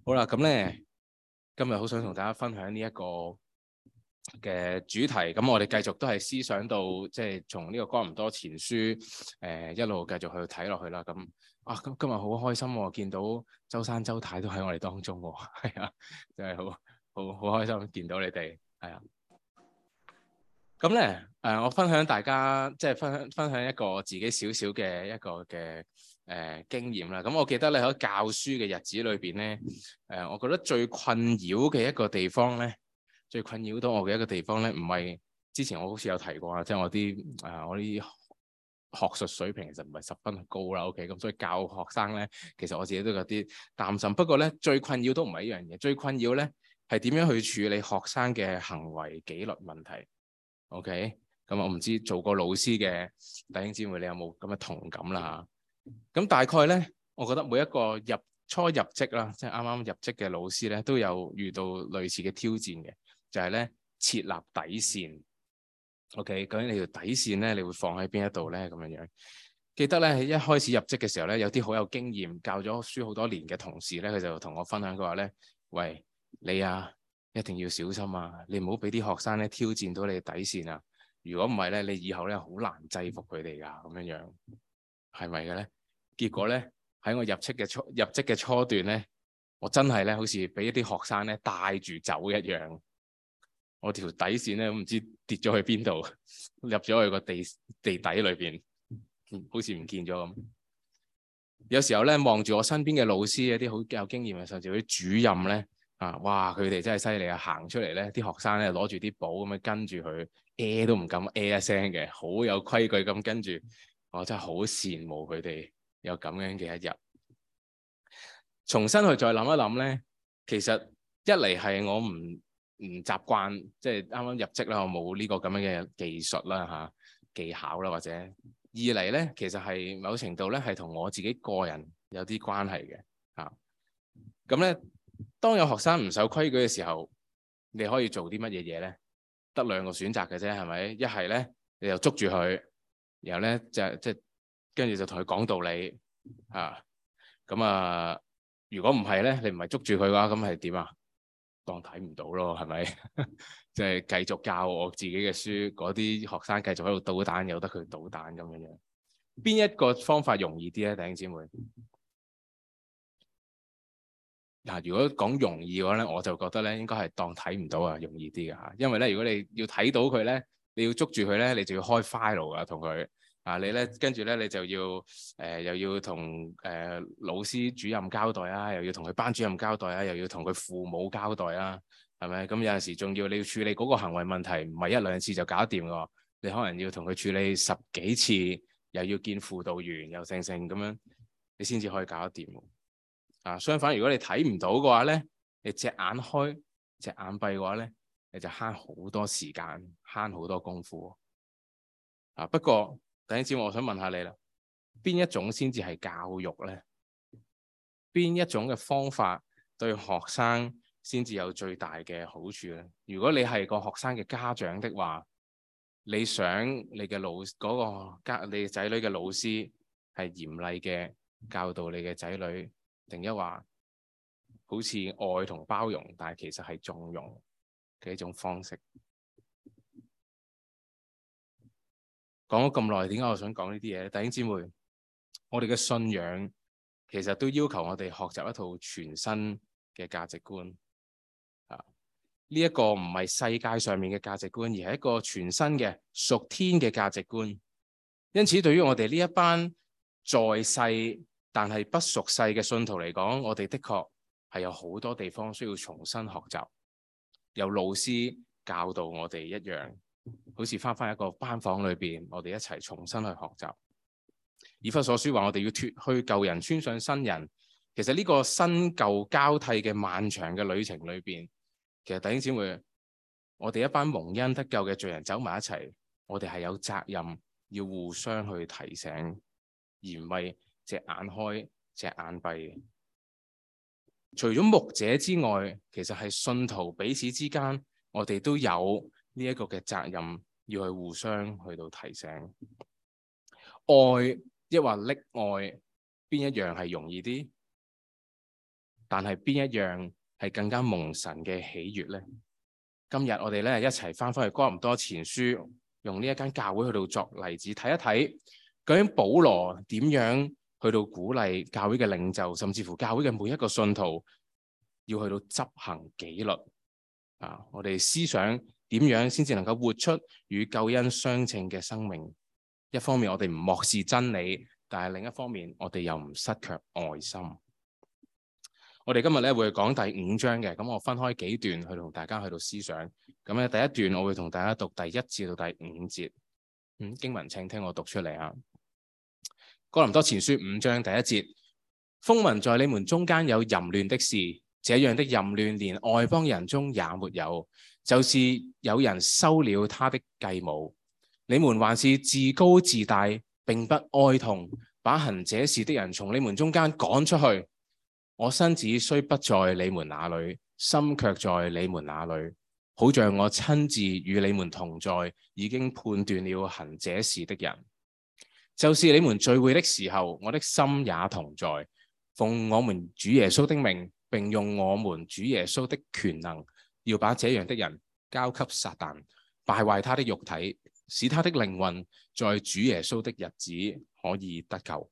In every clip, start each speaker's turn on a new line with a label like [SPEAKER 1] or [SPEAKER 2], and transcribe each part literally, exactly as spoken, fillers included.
[SPEAKER 1] 好啦，咁咧今日好想同大家分享呢一個嘅主題。咁我哋繼續都係思想到，即係從呢個哥林多前書誒、呃、一路繼續去睇落去啦。咁啊，今今日好開心喎，見到周生周太都喺我哋當中喎，係啊，真係好好好開心見到你哋，係啊。咁咧誒，我分享大家即係分享分享一個自己少少嘅一個嘅誒、呃、經驗啦。咁我記得咧喺教書嘅日子裏邊咧，誒、呃，我覺得最困擾嘅一個地方咧，最困擾到我嘅一個地方咧，唔係之前我好似有提過啊，即係我啲誒、呃、我啲學術水平其實唔係十分高啦。OK，咁所以教學生咧，其實我自己都有啲擔心。不過咧，最困擾都唔係一樣嘢，最困擾咧係點樣去處理學生嘅行為紀律問題。OK，咁我唔知做過老師嘅弟兄姊妹，你有冇咁嘅同感啦嚇？咁大概咧，我覺得每一個入初入職啦，即係啱啱入職嘅老師咧，都有遇到類似嘅挑戰嘅，就係咧設立底線。OK，究竟你條底線咧，你會放喺邊一度咧？咁樣樣，記得咧喺一開始入職嘅時候咧，有啲好有經驗、教咗書好多年嘅同事咧，佢就同我分享佢話咧：喂，你啊！一定要小心啊！你唔好俾啲學生咧挑戰到你嘅底線啊！如果唔係咧，你以後咧好難制服佢哋噶，咁樣樣係咪嘅咧？結果咧喺我入職嘅初入職嘅初段咧，我真係咧好似俾一啲學生咧帶住走一樣，我條底線咧唔知跌咗去邊度，入咗去個地地底裏邊，好似唔見咗咁。有時候咧望住我身邊嘅老師，一啲好有經驗嘅，甚至啲主任咧。啊！哇！佢哋真係犀利啊！行出嚟咧，啲學生咧攞住啲簿咁樣跟住佢，A 都唔敢 A 一聲嘅，好有規矩咁跟住。我真係好羨慕佢哋有咁樣嘅一日。重新去再諗一諗咧，其實一嚟係我唔唔習慣，即係啱啱入職啦，我冇呢個咁樣嘅技術啦嚇、啊、技巧啦，或者二嚟咧，其實係某程度咧係同我自己個人有啲關係嘅嚇。咁、啊、咧。當有學生唔守規矩嘅時候，你可以做啲乜嘢嘢咧？得兩個選擇嘅啫，係咪？一係咧，你就捉住佢，然後咧就即係跟住就同佢講道理嚇。咁啊，如果唔係咧，你唔係捉住佢嘅話，咁係點啊？當睇唔到咯，係咪？即係繼續教我自己嘅書，嗰啲學生繼續喺度搗蛋，由得佢搗蛋咁樣樣。邊一個方法容易啲咧，弟兄姊妹？嗱，如果講容易嘅話咧，我就覺得咧應該係當睇唔到啊，容易啲嘅嚇。因為咧，如果你要睇到佢咧，你要捉住佢咧，你就要開 file 啊，同佢啊，你咧跟住咧，你就要誒、呃、又要同誒、呃、老師主任交代啊，又要同佢班主任交代啊，又要同佢父母交代啊，係咪？咁有陣時仲要你要處理嗰個行為問題，唔係一兩次就搞掂㗎，你可能要同佢處理十幾次，又要見輔導員，又成成咁樣，你先至可以搞得掂。啊，相反，如果你睇唔到嘅話咧，你隻眼開隻眼閉嘅話咧，你就慳好多時間，慳好多功夫。啊，不過弟兄姊妹，我想問下你啦，邊一種先至係教育咧？邊一種嘅方法對學生先至有最大嘅好處咧？如果你係個學生嘅家長的話，你想你嘅老嗰、嗰個家你仔女嘅老師係嚴厲嘅教導你嘅仔女，定一話好似愛同包容，但係其實係縱容嘅一種方式。講咗咁耐，點解我想講呢啲嘢？弟兄姊妹，我哋嘅信仰其實都要求我哋學習一套全新嘅價值觀。啊，呢一個唔係世界上面嘅價值觀，而係一個全新嘅屬天嘅價值觀。因此，對於我哋呢一班在世但係不屬世嘅信徒嚟講，我哋的確係有好多地方需要重新學習，有老師教導我哋一樣，好似翻返一個班房裏邊，我哋一齊重新去學習。以弗所書話我哋要脫去舊人，穿上新人。其實呢個新舊交替嘅漫長嘅旅程裏邊，其實弟兄姊妹，我哋一班蒙恩得救嘅罪人走埋一齊，我哋係有責任要互相去提醒，而唔係隻眼開隻眼閉。除咗牧者之外，其實係信徒彼此之間，我哋都有呢一個嘅責任，要去互相去到提醒。愛抑或溺愛，邊一樣係容易啲？ 但係邊一樣係更加蒙神嘅喜悅呢？今日我哋咧一齊翻返去哥林多前書，用呢一間教會去到作例子，睇一睇究竟保羅點樣去到鼓勵教會嘅領袖，甚至乎教會嘅每一個信徒要去到執行紀律啊！我哋思想點樣先至能夠活出與救恩相稱嘅生命？一方面我哋唔漠視真理，但係另一方面我哋又唔失卻愛心。我哋今日咧會講第五章嘅，咁我分開幾段去同大家去到思想。咁咧第一段我會同大家讀第一至到第五節。嗯，經文請聽我讀出嚟啊。哥林多前書五章第一節：風聞在你們中間有淫亂的事，這樣的淫亂連外邦人中也沒有，就是有人收了他的繼母。你們還是自高自大，並不哀痛，把行這事的人從你們中間趕出去。我身子雖不在你們那裏，心卻在你們那裏，好像我親自與你們同在，已經判斷了行這事的人。就是你們聚會的時候，我的心也同在，奉我們主耶穌的名，並用我們主耶穌的權能，要把這樣的人交給撒旦，敗壞他的肉體，使他的靈魂在主耶穌的日子可以得救。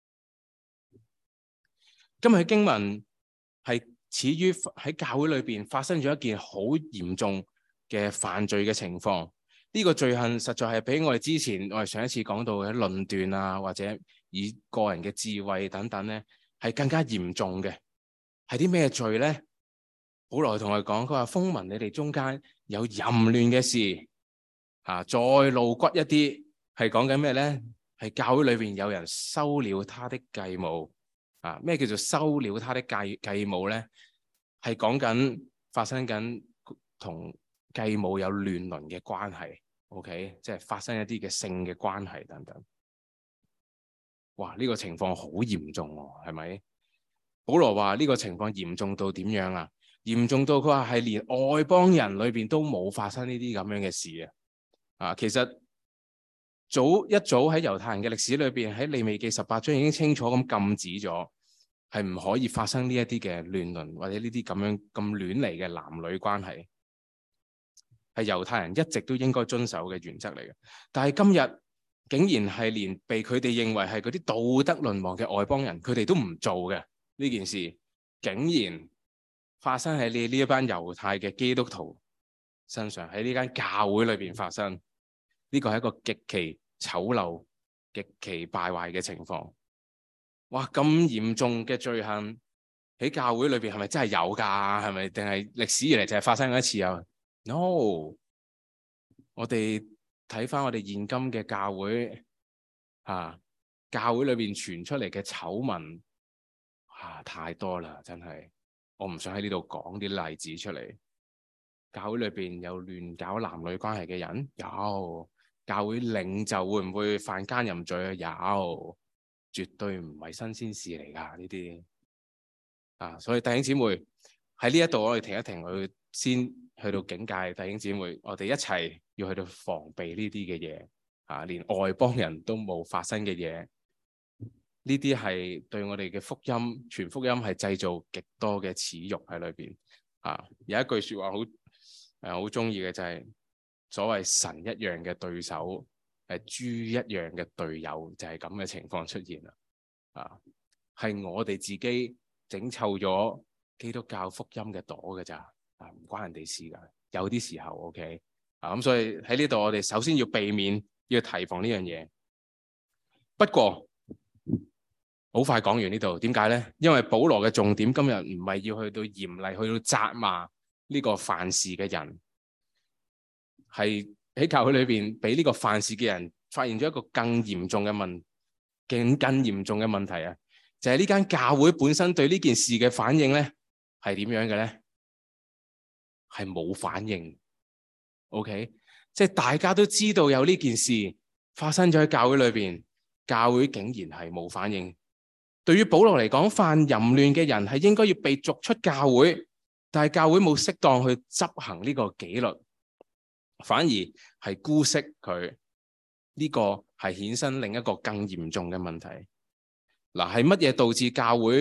[SPEAKER 1] 今日嘅經文係始於喺教會裏邊發生咗一件好嚴重嘅犯罪嘅情況。呢個罪行實在係比我哋之前我哋上一次講到嘅論斷啊，或者以個人嘅智慧等等咧，係更加嚴重嘅。係啲咩罪咧？保羅同我哋講，佢話風聞你哋中間有淫亂嘅事啊，再露骨一啲係講緊咩咧？係教會裏邊有人收了他的繼母。啊！咩叫做收了他的繼繼母咧？係講緊發生緊同繼母有亂倫嘅關係 ，OK， 即係發生一啲嘅性嘅關係等等。哇！呢個情況好嚴重喎，係咪？保羅話呢個情況嚴重到點樣啊？嚴重到佢話係連外邦人裏邊都冇發生呢啲咁樣嘅事啊！啊，其實早一早喺猶太人嘅歷史裏邊，喺利未記十八章已經清楚咁禁止咗。係唔可以發生呢一啲嘅亂倫或者呢啲咁樣咁亂嚟嘅男女關係，係猶太人一直都應該遵守嘅原則嚟嘅。但係今日竟然係連被佢哋認為係嗰啲道德淪亡嘅外邦人，佢哋都唔做嘅呢件事，竟然發生喺你呢一班猶太嘅基督徒身上，喺呢間教會裏邊發生。呢個係一個極其醜陋、極其敗壞嘅情況。哇！咁嚴重嘅罪行喺教會裏邊係咪真係有㗎？係咪定係歷史以嚟就係發生過一次啊 ？No！ 我哋睇翻我哋現今嘅教會啊，教會裏邊傳出嚟嘅醜聞啊，太多啦！真係，我唔想喺呢度講啲例子出嚟。教會裏邊有亂搞男女關係嘅人，有。教會領袖會唔會犯奸淫罪啊？有。絕對唔係新鮮事嚟㗎呢啲啊，所以弟兄姊妹喺呢一度我哋停一停，去先去到警戒弟兄姊妹，我哋一齊要去到防備呢啲嘅嘢啊，連外邦人都冇發生嘅嘢，呢啲係對我哋嘅福音傳福音係製造極多嘅恥辱喺裏邊啊。有一句説話好誒好中意嘅就係、是、所謂神一樣嘅對手。係豬一樣嘅隊友，就係咁嘅情況出現啦。啊，係我哋自己整臭咗基督教福音嘅朵嘅咋，啊唔關人哋事㗎。有啲時候 OK 啊，咁所以喺呢度我哋首先要避免，要提防呢樣嘢。不過好快講完呢度，點解咧？因為保羅嘅重點今日唔係要去到嚴厲，去到責罵呢個犯事嘅人，係。喺教會裏邊，俾呢個犯事嘅人發現咗一個更嚴重嘅問，更更嚴重嘅問題啊！就係呢間教會本身對呢件事嘅反應咧，係點樣嘅咧？係冇反應。OK， 即係大家都知道有呢件事發生咗喺教會裏邊，教會竟然係冇反應。對於保羅嚟講，犯淫亂嘅人係應該要被逐出教會，但係教會冇適當去執行呢個紀律。反而係姑息佢，呢、這個係衍生另一個更嚴重嘅問題。嗱，係乜嘢導致教會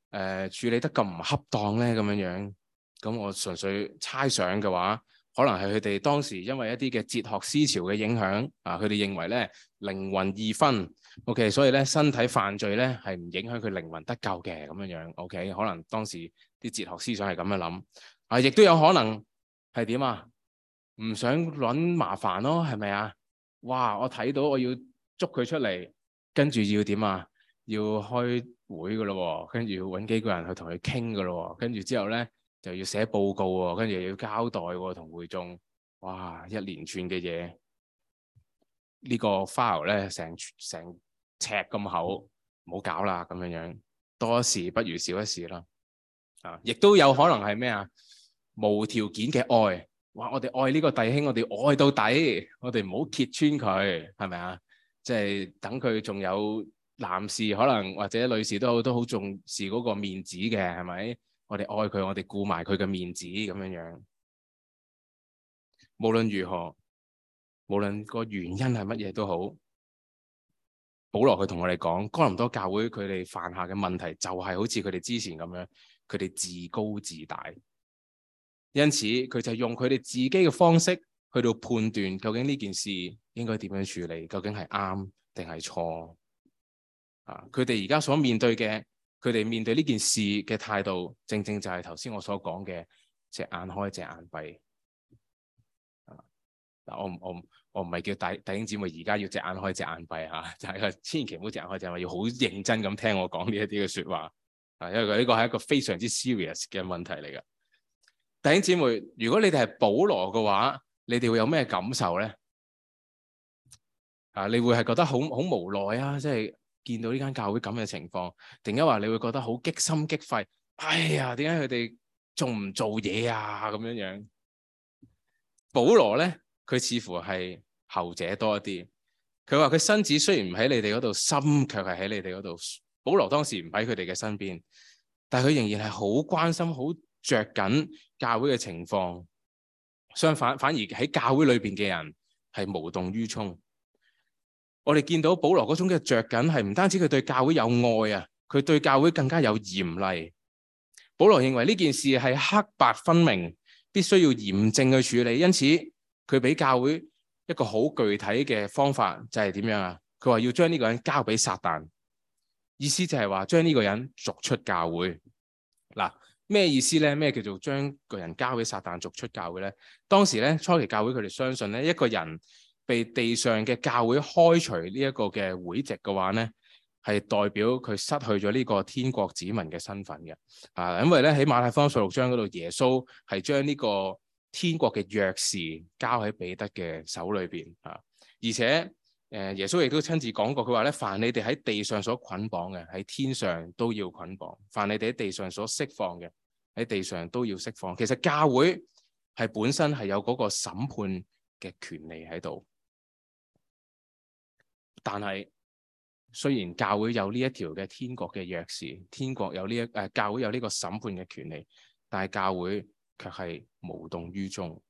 [SPEAKER 1] 呃、處理得咁唔恰當咧？咁樣樣，咁我純粹猜想嘅話，可能係佢哋當時因為一啲嘅哲學思潮嘅影響啊，佢哋認為咧靈魂二分 ，OK，所以咧身體犯罪咧係唔影響佢靈魂得救嘅咁樣樣 ，OK，可能當時啲哲學思想係咁樣諗，啊，亦都有可能係點啊？唔想揾麻煩咯，係咪啊？哇！我睇到我要捉佢出嚟，跟住要點啊？要開會噶咯，跟住要揾幾個人去同佢傾噶咯，跟住之後咧就要寫報告喎，跟住又要交代喎，同會眾，哇！一連串嘅嘢，呢個 file 咧成成尺咁厚，唔好搞啦咁樣樣，多一事不如少一事啦。啊，亦都有可能係咩啊？無條件嘅愛。哇！我哋愛呢個弟兄，我哋愛到底，我哋唔好揭穿佢，係咪啊？即係等佢仲有男士可能或者女士都好都好重視嗰個面子嘅，係咪？我哋愛佢，我哋顧埋佢嘅面子咁樣樣。無論如何，無論個原因係乜嘢都好，保羅佢同我哋講，哥林多教會佢哋犯下嘅問題就係好似佢哋之前咁樣，佢哋自高自大。因此佢就用佢哋自己嘅方式去到判斷究竟呢件事應該點樣處理，究竟係啱定係錯啊？佢哋而家所面對嘅，佢哋面對呢件事嘅態度，正正就係頭先我所講嘅隻眼開隻眼閉啊！嗱，我我我唔係叫弟弟兄姊妹而家要隻眼開隻眼閉嚇，就係千祈唔好隻眼開隻眼閉，要好認真咁聽我講呢一啲嘅説話啊，因為呢個係一個非常之 serious 嘅問題嚟㗎。弟兄姊妹，如果你哋係保羅嘅話，你哋會有咩感受咧？啊，你會係覺得好好無奈啊，即係見到呢間教會咁嘅情況，定係話你會覺得好激心激肺？哎呀，點解佢哋仲唔做嘢啊？咁樣樣，保羅咧，佢似乎係後者多一啲。佢話佢身子雖然唔喺你哋嗰度，心卻係喺你哋嗰度。保羅當時唔喺佢哋嘅身邊，但係佢仍然係好關心、好着緊教會嘅情況。相反，反而喺教會裏邊嘅人係無動於衷。我哋見到保羅嗰種嘅着緊係唔單止佢對教會有愛啊，佢對教會更加有嚴厲。保羅認為呢件事係黑白分明，必須要嚴正去處理。因此佢俾教會一個好具體嘅方法，就係點樣啊？佢話要將呢個人交俾撒旦，意思就係話將呢個人逐出教會。嗱，咩意思咧？咩叫做將個人交俾撒旦逐出教會咧？當時咧，初期教會佢哋相信咧，一個人被地上嘅教會開除呢一個嘅會籍嘅話咧，係代表佢失去咗呢個天國子民嘅身份嘅。啊，因為咧喺馬太福音十六章嗰度，耶穌係將呢個天國嘅鑰匙交喺彼得嘅手裏邊啊，而且誒耶穌亦都親自講過，佢話咧：凡你哋喺地上所捆綁嘅，喺天上都要捆綁；凡你哋喺地上所釋放嘅，喺地上都要釋放。其實教會係本身係有嗰個審判嘅權利喺度。但係雖然教會有呢一條嘅天國嘅鑰匙，天國有呢一誒教會有呢個審判嘅權利，但係教會卻係無動於衷。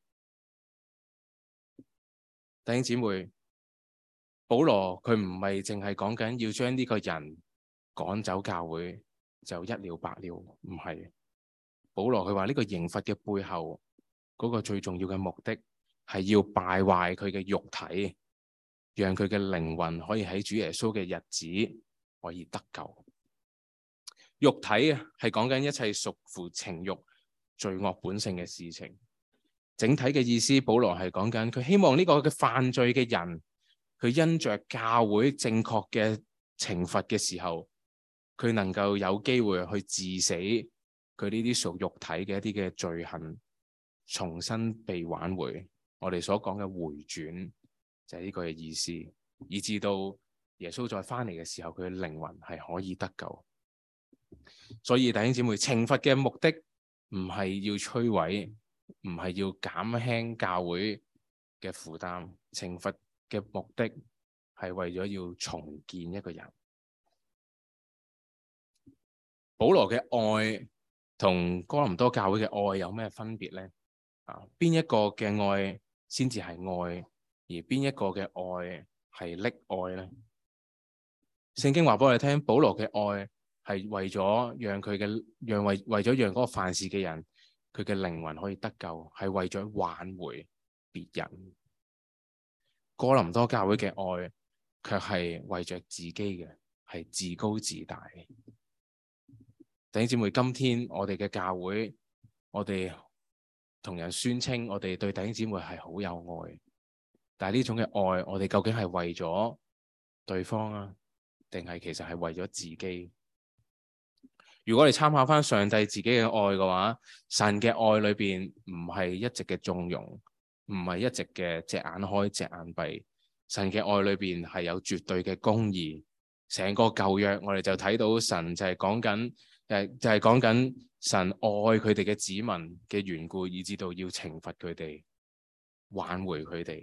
[SPEAKER 1] 弟兄姊妹，保羅佢唔係淨係講緊要將呢個人趕走教會就一了百了，唔係。保羅佢話呢個刑罰嘅背後嗰個最重要嘅目的係要敗壞佢嘅肉體，讓佢嘅靈魂可以喺主耶穌嘅日子可以得救。肉體啊，係講緊一切屬乎情慾、罪惡本性嘅事情。整體嘅意思，保羅係講緊佢希望呢個嘅犯罪嘅人，佢因着教會正確嘅懲罰嘅時候，佢能夠有機會去治死佢呢啲屬肉體嘅一啲嘅罪行，重新被挽回。我哋所講嘅回轉就係呢個嘅意思，以至到耶穌再翻嚟嘅時候，佢嘅靈魂係可以得救。所以弟兄姊妹，懲罰嘅目的唔係要摧毀，唔係要減輕教會嘅負擔，懲罰嘅目的係為咗要重建一個人。保羅嘅愛同哥林多教會嘅愛有咩分別呢？啊，邊一個嘅愛先至係愛，而邊一個嘅愛係溺愛呢？聖經話俾我哋聽，保羅嘅愛係為咗讓佢嘅讓為為咗讓嗰個犯事嘅人佢嘅靈魂可以得救，係為咗挽回別人。哥林多教會嘅愛卻係為着自己嘅，係自高自大。弟兄姊妹，今天我哋嘅教會，我哋同人宣稱我哋對弟兄姊妹係好有愛，但係呢種嘅愛，我哋究竟係為咗對方啊，定係其實係為咗自己？如果你參考翻上帝自己嘅愛嘅話，神嘅愛裏邊唔係一直嘅縱容，唔係一直嘅隻眼開隻眼閉。神嘅愛裏邊係有絕對嘅公義。成個舊約我哋就睇到神就係講緊誒，就係講緊神愛佢哋嘅子民嘅緣故，以至到要懲罰佢哋，挽回佢哋。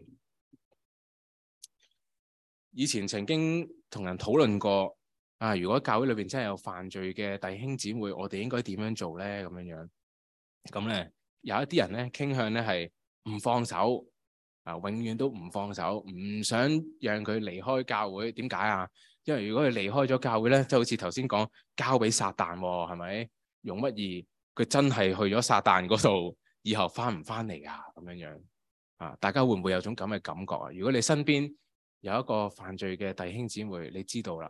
[SPEAKER 1] 以前曾經同人討論過啊，如果教會裏邊真係有犯罪嘅弟兄姊妹，我哋應該點樣做咧？咁樣樣咁咧，有一啲人咧傾向咧係唔放手啊，永遠都唔放手，唔想讓佢離開教會。點解啊？因為如果佢離開咗教會咧，就好似頭先講交俾撒旦，係咪？容乜易佢真係去咗撒旦嗰度，以後翻唔翻嚟啊？咁樣樣啊，大家會唔會有種咁嘅感覺啊？如果你身邊有一個犯罪嘅弟兄姊妹，你知道啦。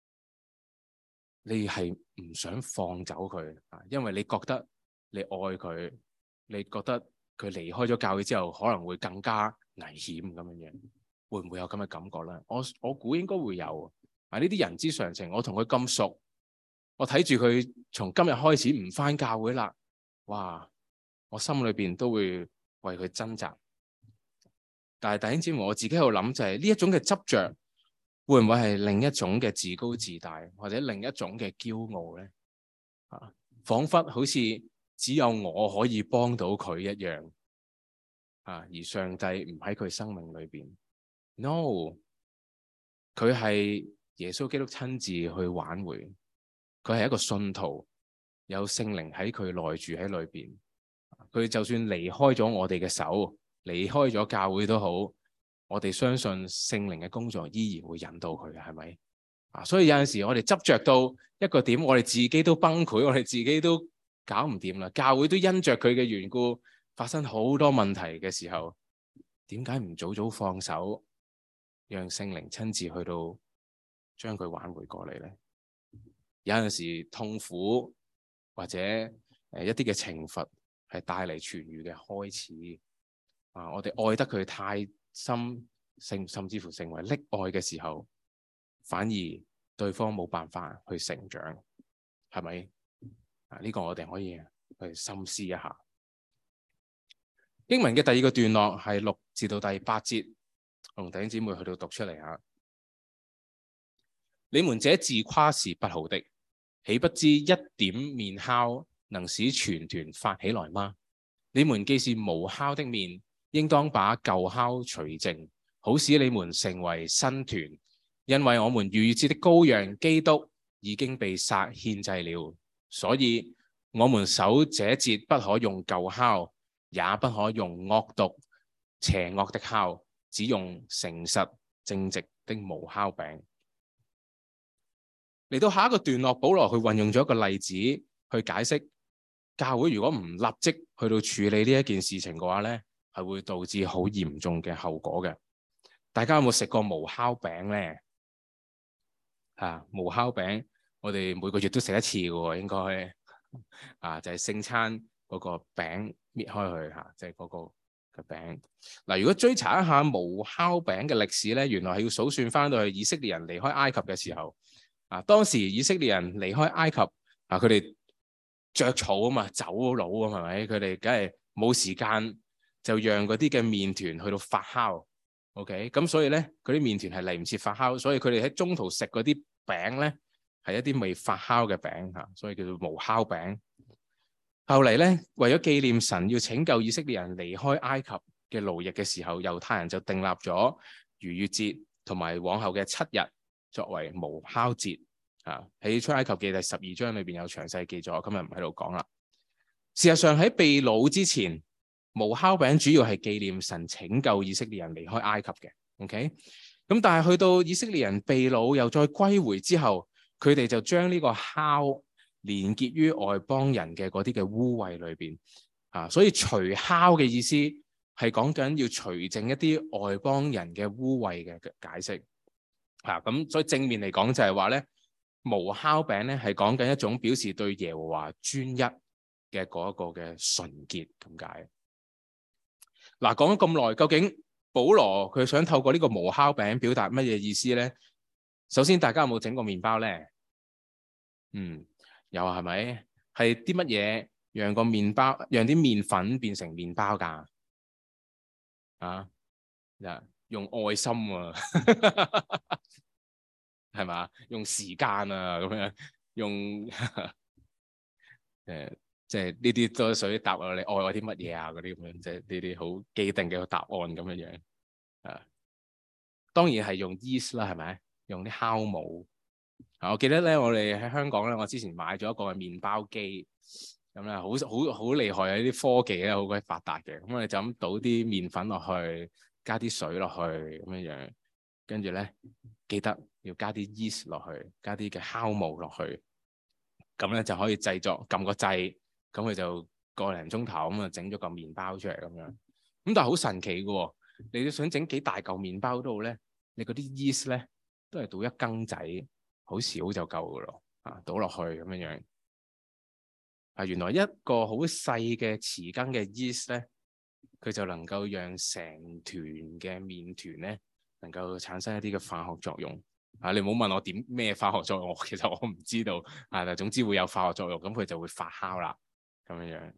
[SPEAKER 1] 你係唔想放走佢啊？因為你覺得你愛佢，你覺得佢離開咗教會之後可能會更加危險咁樣樣，會唔會有咁嘅感覺咧？我我估應該會有啊！呢啲人之常情，我同佢咁熟，我睇住佢從今日開始唔返教會啦，哇！我心裏邊都會為佢掙扎。但係弟兄姊妹，我自己喺度諗就係呢一種嘅執着，會唔會係另一種嘅自高自大，或者另一種嘅驕傲咧？啊，彷彿好似只有我可以幫到佢一樣啊，而上帝唔喺佢生命裏邊。No， 佢係耶穌基督親自去挽回，佢係一個信徒，有聖靈喺佢內住喺裏邊。佢就算離開咗我哋嘅手，離開咗教會都好。我哋相信聖靈嘅工作依然會引導佢嘅，係咪啊？所以有陣時我哋執着到一個點，我哋自己都崩潰，我哋自己都搞唔掂啦。教會都因着佢嘅緣故發生好多問題嘅時候，點解唔早早放手，讓聖靈親自去到將佢挽回過嚟呢？有陣時痛苦或者誒一啲嘅懲罰係帶嚟痊癒嘅開始啊！我哋愛得佢太深，甚甚至乎成為溺愛嘅時候，反而對方冇辦法去成長，係咪啊？呢個我哋可以去深思一下。經文嘅第二個段落係六至到第八節，同弟兄姊妹去到讀出嚟吓。你們這自誇是不好的，豈不知一點麵酵能使全團發起來嗎？你們既是無酵的麵，應當把舊酵除淨，好使你們成為新團。因為我們逾越節的羔羊基督已經被殺獻祭了，所以我們守這節不可用舊酵，也不可用惡毒邪惡的酵，只用誠實正直的無酵餅。嚟到下一個段落，保羅去運用咗一個例子去解釋教會如果唔立即去到處理呢一件事情嘅話呢，係會導致好嚴重嘅後果嘅。大家有冇食過無酵餅呢？啊，無酵餅我哋每個月都食一次嘅喎，應該啊就係、是、聖餐嗰個餅搣開佢嚇，即係嗰個嘅餅。嗱、啊，如果追查一下無酵餅嘅歷史呢，原來係要數算翻到去以色列人離開埃及嘅時候。啊！當時以色列人離開埃及，啊，佢哋著草啊嘛，走佬啊，係咪？佢哋梗係冇時間，就讓嗰啲嘅麵團去到發酵。OK，咁所以咧，嗰啲麵團係嚟唔切發酵，所以佢哋喺中途食嗰啲餅咧，係一啲未發酵嘅餅嚇，所以叫做無酵餅。後嚟咧，為咗紀念神要拯救以色列人離開埃及嘅奴役嘅時候，猶太人就訂立咗逾越節同埋往後嘅七日。作為無酵節啊，喺出埃及記第十二章裏邊有詳細記載，我今日唔喺度講啦。事實上喺被擄之前，無酵餅主要係紀念神拯救以色列人離開埃及嘅。OK，咁但係去到以色列人被擄又再歸回之後， 佢哋就將呢個酵連結於外邦人嘅嗰啲嘅污穢裏邊啊，所以除酵嘅意思係講緊要除淨一啲外邦人嘅污穢嘅解釋啊。咁所以正面嚟講就係話咧，無酵餅咧係講緊一種表示對耶和華專一嘅嗰一個嘅純潔咁解。嗱，講咗咁耐，究竟保羅佢想透過呢個無酵餅表達乜嘢意思咧？首先，大家有冇整過麵包咧？嗯，有啊，係咪？係啲乜嘢讓個麵包，讓啲麵粉變成麵包㗎？啊，用愛心啊，係嘛？用時間啊，咁樣用誒，即係呢啲都屬於答案。你愛我啲乜嘢啊？嗰啲咁樣，即係呢啲好既定嘅答案咁樣樣。啊，當然係用 yeast 啦，係咪？用啲酵母。啊，我記得咧，我哋喺香港咧，我之前買咗一個麵包機，咁咧好好好厲害啊！呢啲科技咧好鬼發達嘅，咁我哋就咁倒啲麵粉落去，加啲水落去咁樣樣，跟住咧記得要加啲 yeast 落去，加啲嘅酵母落去，咁咧就可以製作，撳個掣，咁佢就個零鐘頭咁啊整咗個麵包出嚟咁樣。咁但係好神奇嘅喎，你都想整幾大嚿麵包都好咧，你嗰啲 yeast 咧都係倒一羹仔。好少就夠噶咯，啊，倒落去咁樣樣，啊，原來一個好細嘅匙羹嘅 yeast 咧，佢就能夠讓成團嘅麵團咧，能夠產生一啲嘅化學作用。啊，你唔好問我點咩化學作用，其實我唔知道，啊，但總之會有化學作用，咁佢就會發酵啦，咁樣樣。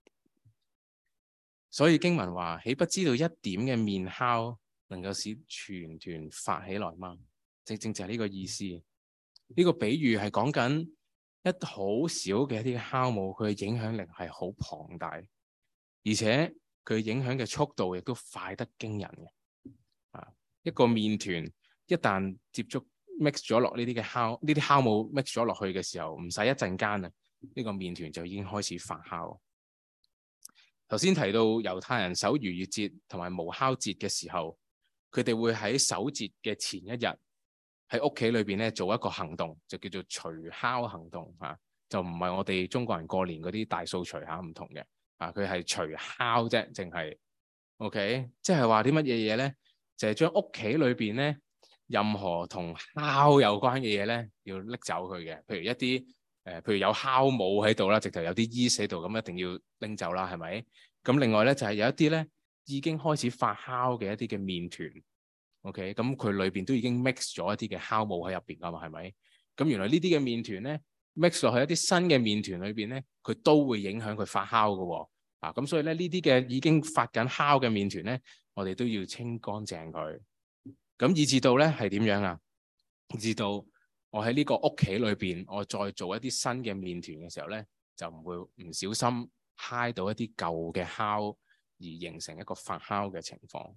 [SPEAKER 1] 所以經文話，豈不知道一點嘅麵酵能夠使全團發起來嗎？正正就係呢個意思。呢個比喻係講緊一好少嘅一啲酵母，佢嘅影響力係好龐大，而且佢影響嘅速度亦都快得驚人嘅。啊，一個麵團一旦接觸 mix 咗落呢啲嘅酵，呢啲酵母 mix 咗落去嘅時候，唔使一陣間啊，呢個麵團就已經開始發酵。頭先提到猶太人守逾越節同埋無酵節嘅時候，佢哋會喺守節嘅前一日，喺屋企裏邊咧做一個行動，就叫做除酵行動嚇、啊，就唔係我哋中國人過年嗰啲大掃除嚇唔同嘅，啊佢係除酵啫，淨係 OK，即係話啲乜嘢嘢咧？就係將屋企裏邊咧任何同酵有關嘅嘢咧，要拎走佢嘅，譬如一啲誒、呃，譬如有酵母喺度啦，直頭有啲 yeast 喺度，咁一定要拎走啦，係咪？咁另外咧就係、是、有一啲咧已經開始發酵嘅一啲嘅麵團。OK，咁佢裏邊都已經 mix 咗一啲嘅酵母喺入邊噶嘛，係咪？咁原來呢啲嘅麵團咧 mix 落去一啲新嘅麵團裏邊咧，佢都會影響佢發酵噶喎。啊，咁所以咧呢啲嘅已經發緊酵嘅麵團咧，我哋都要清乾淨佢。咁以至到咧係點樣啊？以至到我喺呢個屋企裏邊，我再做一啲新嘅麵團嘅時候咧，就唔會唔小心揩到一啲舊嘅酵，而形成一個發酵嘅情況。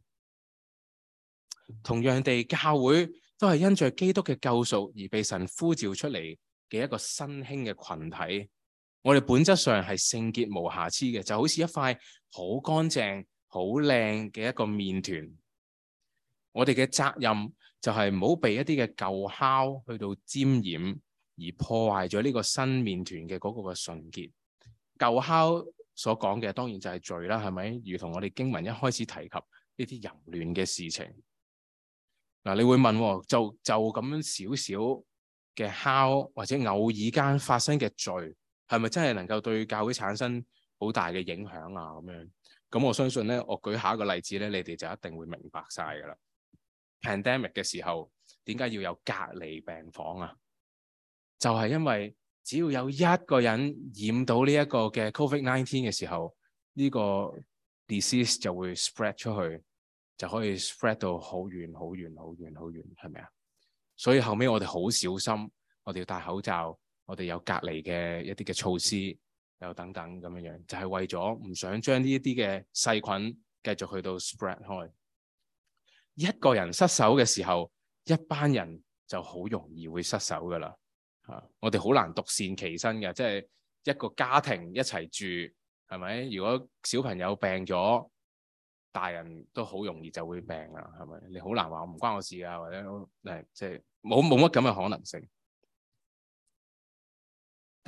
[SPEAKER 1] 同樣地，教會都係因着基督嘅救贖而被神呼召出嚟嘅一個新興嘅群體。我哋本質上係聖潔無瑕疵嘅，就好似一塊好乾淨、好靚嘅一個麵團。我哋嘅責任就係唔好被一啲嘅舊酵去到沾染，而破壞咗呢個新麵團嘅嗰個嘅純潔。舊酵所講嘅當然就係罪啦，係咪？如同我哋經文一開始提及呢啲淫亂嘅事情。嗱，你會問，就就咁樣少少嘅酵或者偶爾間發生嘅罪，係咪真係能夠對教會產生好大嘅影響啊？咁樣，咁我相信咧，我舉下一個例子咧，你哋就一定會明白晒噶啦。Pandemic 嘅時候，點解要有隔離病房啊？就係因為只要有一個人染到呢一個嘅 Covid nineteen 嘅時候，呢個 disease 就會 spread 出去。就可以 spread 到好遠好遠好遠好遠，係咪啊？所以後尾我哋好小心，我哋要戴口罩，我哋有隔離嘅一啲嘅措施，又等等咁樣樣，就係、是、為咗唔想將呢一啲嘅細菌繼續去到 spread 開。一個人失手嘅時候，一班人就好容易會失手噶啦。啊，我哋好難獨善其身嘅，即係一個家庭一齊住，係咪？如果小朋友病咗，大人都好容易就會病啦，係咪？你好難話唔關我事啊，或者誒，即係冇冇乜咁嘅可能性。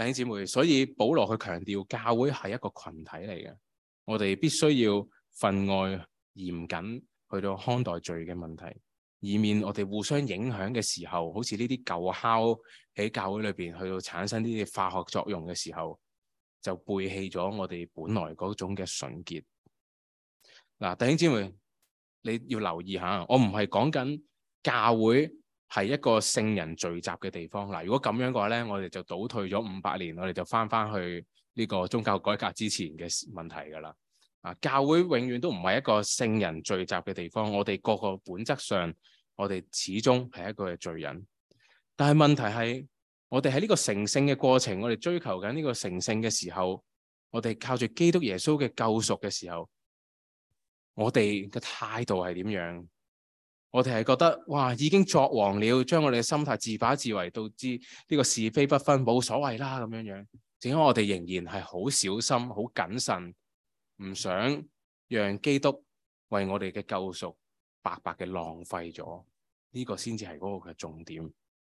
[SPEAKER 1] 弟兄姊妹，所以保羅去強調教會係一個群體嚟嘅，我哋必須要分外嚴謹去到看待罪嘅問題，以免我哋互相影響嘅時候，好似呢啲舊酵喺教會裏邊去到產生呢啲化學作用嘅時候，就背棄咗我哋本來嗰種嘅純潔。嗱，弟兄姊妹，你要留意下，我唔係講緊教會係一個聖人聚集嘅地方。嗱，如果咁樣嘅話咧，我哋就倒退咗五百年，我哋就翻翻去呢個宗教改革之前嘅問題噶啦。啊，教會永遠都唔係一個聖人聚集嘅地方，我哋個個本質上，我哋始終係一個罪人。但係問題係，我哋喺呢個成聖嘅過程，我哋追求緊呢個成聖嘅時候，我哋靠住基督耶穌嘅救贖嘅時候，我哋嘅態度係點樣？我哋係覺得哇，已經作王了，將我哋嘅心態自把自為，導致呢個是非不分，冇所謂啦咁樣樣。點解我哋仍然係好小心、好謹慎，唔想讓基督為我哋嘅救贖白白嘅浪費咗？呢個先至係嗰個嘅重點。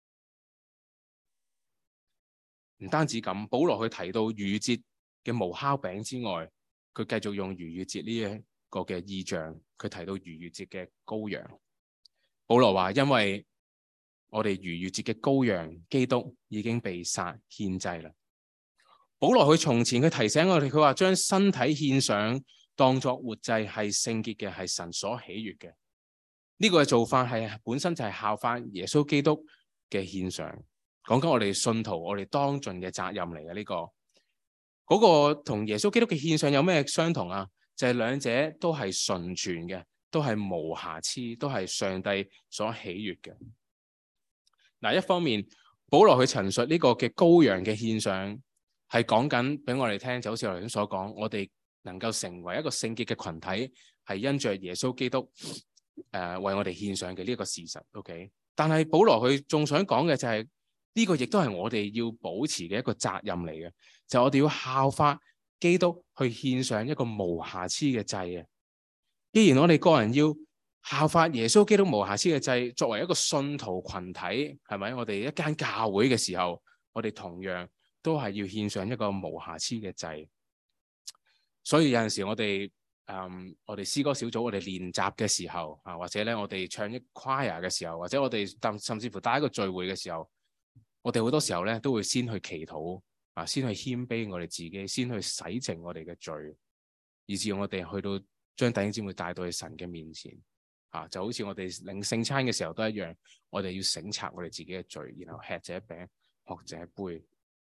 [SPEAKER 1] 唔單止咁，保羅佢提到逾越節嘅無酵餅之外，佢繼續用逾越節呢一個嘅意象，佢提到逾越節嘅羔羊。保羅話：因為我哋逾越節嘅羔羊基督已經被殺獻祭啦。保羅佢從前佢提醒我哋，佢話將身體獻上當作活祭係聖潔嘅，係神所喜悅嘅。呢個嘅做法係本身就係效法耶穌基督嘅獻上，講緊我哋信徒我哋當盡嘅責任嚟嘅。呢個嗰個同耶穌基督嘅獻上有咩相同啊？就係兩者都係純全嘅，都係無瑕疵，都係上帝所喜悅嘅。嗱，一方面保羅去陳述呢個嘅羔羊嘅獻上，係講緊俾我哋聽，就好似我頭先所講，我哋能夠成為一個聖潔嘅群體，係因着耶穌基督誒、呃、為我哋獻上嘅呢一個事實。OK， 但係保羅佢仲想講嘅就係、是、呢、這個亦都係我哋要保持嘅一個責任嚟嘅，就係、我哋要效法基督去獻上一個無瑕疵嘅祭啊！既然我哋個人要效法耶穌基督無瑕疵嘅祭，作為一個信徒群體，係咪？我哋一間教會嘅時候，我哋同樣都係要獻上一個無瑕疵嘅祭。所以有陣時我哋誒、嗯，我哋詩歌小組我哋練習嘅時候啊，或者咧我哋唱一 choir 嘅時候，或者我哋甚至乎帶一個聚會嘅時候，我哋好多時候咧都會先去祈禱啊，先去謙卑我哋自己，先去洗淨我哋嘅罪，以至我哋去到將弟兄姊妹帶到去神嘅面前啊，就好似我哋領聖餐嘅時候都一樣，我哋要省察我哋自己嘅罪，然後吃這餅，喝這杯。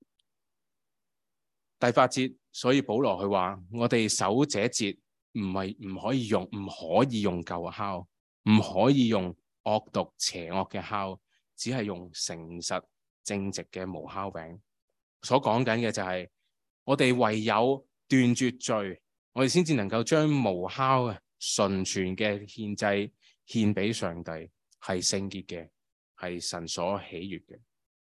[SPEAKER 1] 第八節，所以保羅佢話：我哋守這節唔係唔可以用，唔可以用舊酵，唔可以用惡毒邪惡嘅酵，只係用誠實正直嘅無酵餅。所講緊嘅就係、是、我哋唯有斷絕罪，我哋先至能夠將無酵嘅純全嘅獻祭獻俾上帝，係聖潔嘅，係神所喜悅嘅。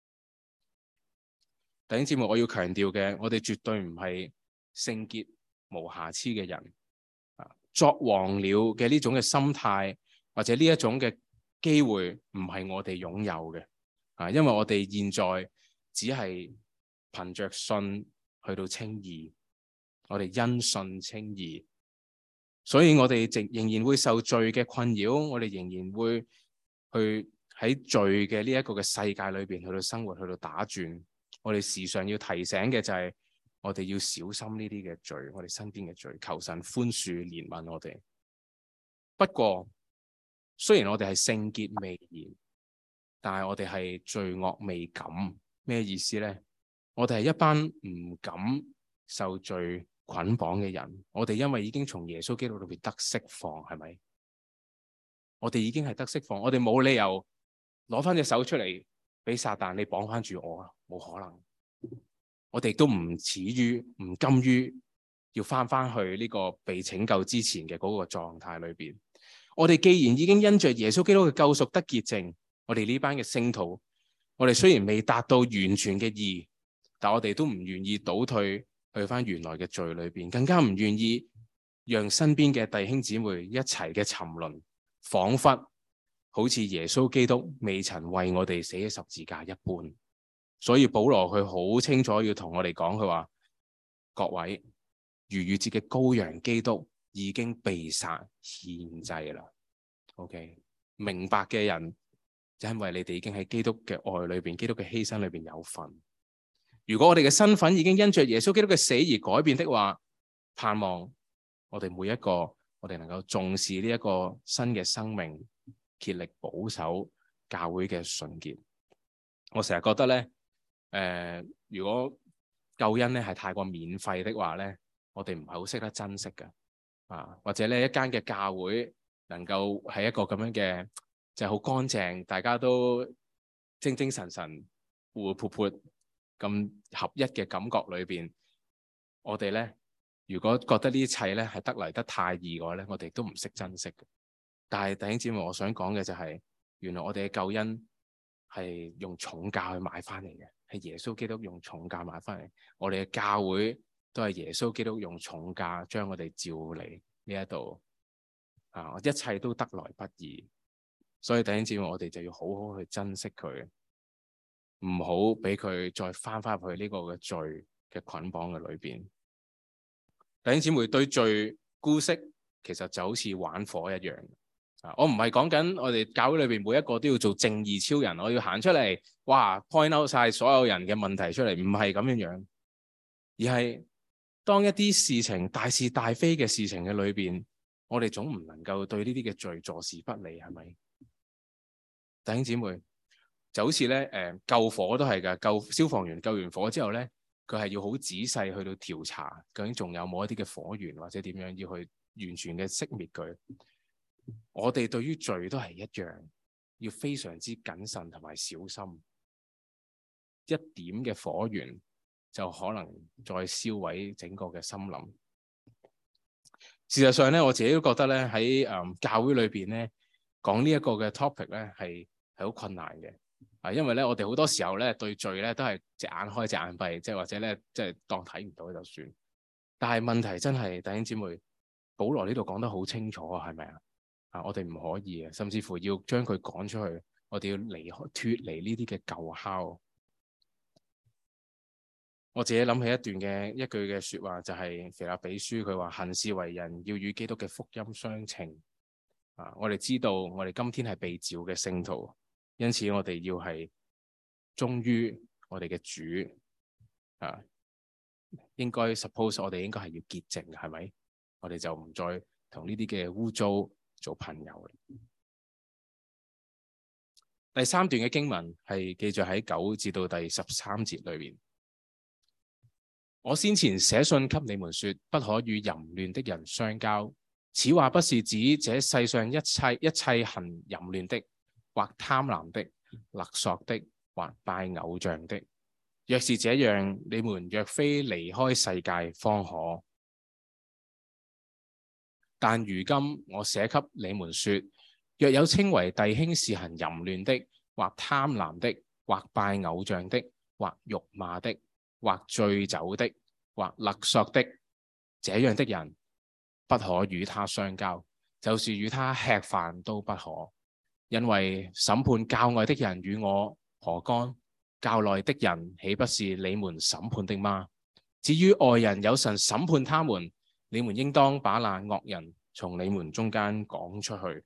[SPEAKER 1] 弟兄姊妹，我要強調嘅，我哋絕對唔係聖潔無瑕疵嘅人啊！作王了嘅呢種嘅心態，或者呢一種嘅機會，唔係我哋擁有嘅啊！因為我哋現在只係憑着信去到稱義，我哋因信稱義，所以我哋仍然會受罪嘅困擾，我哋仍然會去喺罪嘅呢一個嘅世界裏邊去到生活，去到打轉。我哋時常要提醒嘅就係，我哋要小心呢啲嘅罪，我哋身邊嘅罪，求神寬恕憐憫我哋。不過，雖然我哋係聖潔未然，但係我哋係罪惡未敢。咩意思咧？我哋係一班唔敢受罪捆綁嘅人。我哋因為已經從耶穌基督裏邊得釋放，係咪？我哋已經係得釋放，我哋冇理由攞翻隻手出嚟俾撒旦你綁翻住我啊！冇可能。我哋都唔似於唔甘於要翻翻去呢個被拯救之前嘅嗰個狀態裏邊。我哋既然已經因着耶穌基督嘅救贖得潔淨，我哋呢班嘅聖徒，我哋雖然未達到完全嘅義，但我哋都唔願意倒退去翻原來嘅罪裏邊，更加唔願意讓身邊嘅弟兄姊妹一齊嘅沉淪，仿佛好似耶穌基督未曾為我哋死喺十字架一般。 所以保羅佢好清楚要同我哋講，佢話各位，逾越節嘅羔羊基督已經被殺獻祭啦。OK， 明白嘅人，因為你哋已經喺基督嘅愛裏邊，基督嘅犧牲裏邊有份。如果我哋嘅身份已經因着耶穌基督嘅死而改變的話，盼望我哋每一個，我哋能夠重視呢一個新嘅生命，竭力保守教會嘅純潔。我成日覺得咧，誒、呃，如果救恩咧係太過免費的話咧，我哋唔係好識得珍惜嘅啊，或者咧一間嘅教會能夠係一個咁樣嘅，就係好乾淨，大家都精精神神、活活潑潑咁合一嘅感覺裏邊，我哋咧如果覺得呢一切咧係得嚟得太易嘅話咧，我哋都唔識珍惜嘅。但係弟兄姊妹，我想講嘅就係、是，原來我哋嘅救恩係用重價去買翻嚟嘅，係耶穌基督用重價買翻嚟。我哋嘅教會都係耶穌基督用重價將我哋召嚟呢一度啊！一切都得來不易，所以弟兄姊妹，我哋就要好好去珍惜佢，唔好俾佢再翻翻入去呢個嘅罪嘅捆綁嘅裏邊。弟兄姊妹，對罪姑息，其實就好似玩火一樣。啊！我唔係講緊我哋教會裏邊每一個都要做正義超人，我要行出嚟，哇 point out 晒所有人嘅問題出嚟，唔係咁樣樣，而係當一啲事情大是大非嘅事情嘅裏邊，我哋總唔能夠對呢啲嘅罪坐視不理，係咪？弟兄姊妹，就好似咧誒救火都係㗎，救消防員救完火之後咧，佢係要好仔細去到調查，究竟仲有冇一啲嘅火源或者點樣要去完全嘅熄滅佢。我哋對於罪都係一樣，要非常之謹慎同埋小心，一點嘅火源就可能再燒毀整個嘅森林。事實上咧，我自己都覺得咧喺誒教會裏邊咧講呢一個嘅 topic 咧係係好困難嘅啊，因為咧我哋好多時候咧對罪咧都係隻眼開隻眼閉，即係或者咧即係當睇唔到就算。但係問題真係弟兄姊妹，保羅呢度講得好清楚啊，係咪啊？啊！我哋唔可以啊，甚至乎要將佢趕出去。我哋要離開脫離呢啲嘅舊酵。我自己諗起一段嘅一句嘅説話，就係腓立比書佢話：行事為人要與基督嘅福音相稱。啊！我哋知道我哋今天係被召嘅聖徒，因此我哋要係忠於我哋嘅主。啊，應該 suppose 我哋應該係要潔淨，係咪？我哋就唔再同呢啲嘅污糟做朋友。第三段嘅經文係記載喺九至到第十三節裏面。我先前寫信給你們說，不可與淫亂的人相交。此話不是指這世上一切一切行淫亂的，或貪婪的、勒索的，或拜偶像的。若是這樣，你們若非離開世界方可。但如今我寫給你們說，若有稱為弟兄是行淫亂的，或貪婪的，或拜偶像的，或辱罵的，或醉酒的，或勒索的，這樣的人不可與他相交，就是與他吃飯都不可。因為審判教外的人與我何干？教內的人豈不是你們審判的嗎？至於外人有神審判他們，你們應當把那惡人從你們中間趕出去。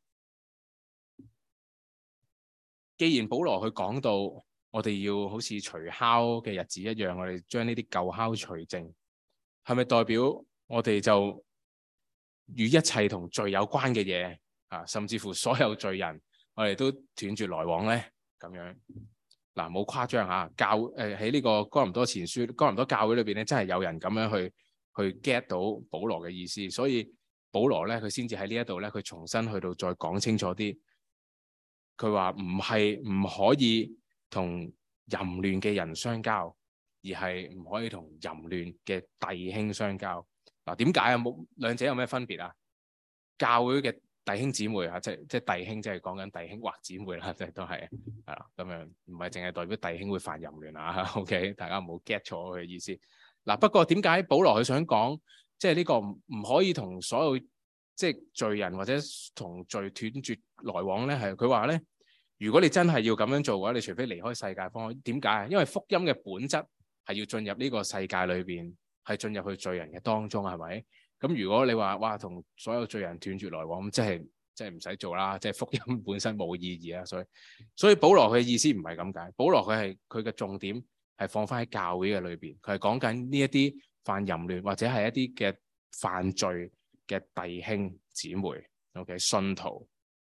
[SPEAKER 1] 既然保羅佢講到我哋要好似除酵嘅日子一樣，我哋將呢啲舊酵除淨，係咪代表我哋就與一切同罪有關嘅嘢啊，甚至乎所有罪人，我哋都斷絕來往咧？咁樣嗱，冇誇張嚇，教誒喺呢個哥林多前書、哥林多教會裏邊咧，真係有人咁樣去去 get 到保羅嘅意思，所以保羅咧佢先至喺呢一度咧，佢重新去到再講清楚啲。佢話唔係唔可以同淫亂嘅人相交，而係唔可以同淫亂嘅弟兄相交。嗱，點解啊？冇兩者有咩分別啊？教會嘅弟兄姊妹啊，即係即係弟兄，即係講緊弟兄或姊妹啦，即係都係係啦，咁樣唔係淨係代表弟兄會犯淫亂啊。OK， 大家唔好 get 錯佢嘅意思。嗱，不過點解保羅佢想講，即係呢個唔可以同所有即係罪人或者同罪斷絕來往咧？係佢話咧， 如果你真係要咁樣做嘅話，你除非離開世界方。點解啊？因為福音嘅本質係要進入呢個世界裏邊，係進入去罪人嘅當中，係咪？咁如果你話哇，同所有罪人斷絕來往，咁即係即係唔使做啦，即係福音本身冇意義啊。所以所以保羅佢嘅意思唔係咁解，保羅佢係佢嘅重點係放翻喺教會嘅裏邊，佢係講緊呢一啲犯淫亂或者係一啲嘅犯罪嘅弟兄姊妹 ，OK 信徒。